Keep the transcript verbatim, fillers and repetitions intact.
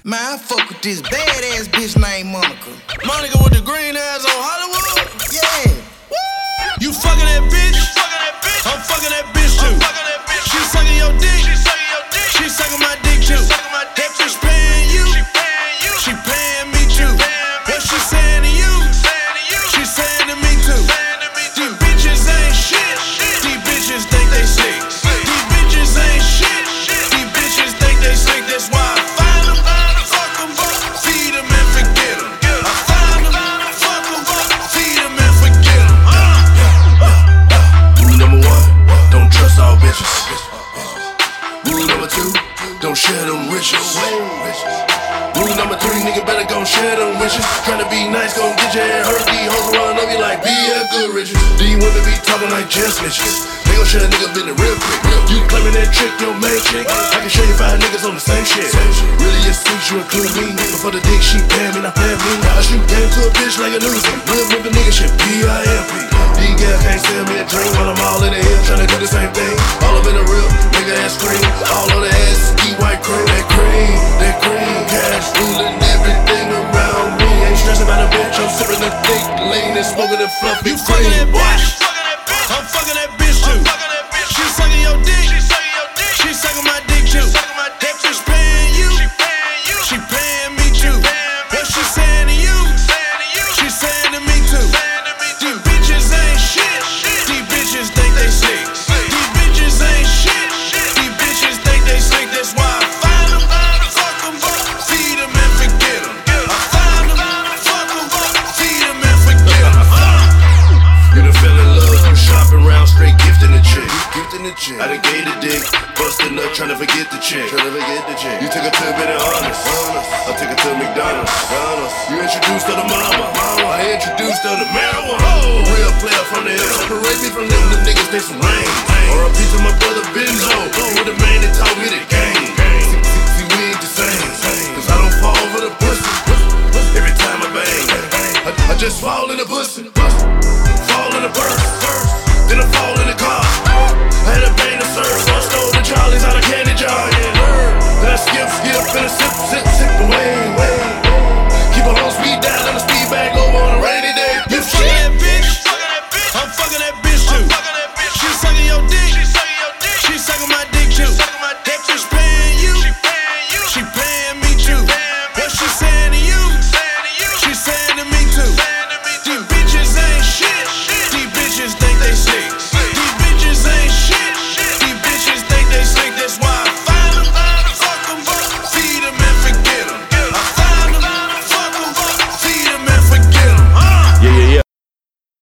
Man, I fuck with this badass bitch named Monica. Monica with the green eyes on Hollywood? Yeah. Woo! You fucking that bitch? I'm fucking that bitch too. She sucking your dick. She sucking my dick too. That bitch paying you. She paying me too. What she saying to you? She saying to me too. These bitches ain't shit. These bitches think they sick. These bitches ain't shit. These bitches think they sick. That's why I find them, fuck them, feed them and forget them. I find them, fuck them, feed them and forget them. Rule number one, don't trust all bitches. Rule number two, don't share them riches. Rule number three, nigga better gon' share them wishes. Tryna be nice, gon' get your head hurt. These hoes run up you like be a good riches. These women be talking like just snitches. They gon' share a nigga business real quick. You claiming that trick, your main chick. I can show you five niggas on the same shit. Really it's sweet, you include me. But for the dick, she paying me, not paying me. I shoot game to a bitch like a Uzi. Real rippin' nigga shit, P I M P. These girls can't sell me a drink while I'm all in the hill tryna do the same thing. All up in the real, nigga ass scream. All on the ass, eat white cream. That cream, that cream, cash ruling everything around me. Ain't stressing about a bitch, I'm sipping the thick lean and smoking the fluffy. You fucking that bitch? I'm fucking that bitch too. She sucking your dick. She sucking my dick too. That bitch paying you. She paying me too. What she saying to you? She saying to me too. These bitches ain't shit. These bitches think they sick. These bitches ain't shit. These bitches think they sick. That's why I find them, fuck them, feed them and forget them. I find them, fuck them, feed them and forget them. You done fell in love, you shopping around straight gifting the chick. Gifting the chick. I done gave the dick, bustin' up trying to forget the chick. Trying to forget the chick. You took her to a bit of honest. I took her to McDonald's. You introduced her to mama. I introduced her to marijuana. A real player from the hill. Separate me from them, the niggas, they some lame. R I P to my brother.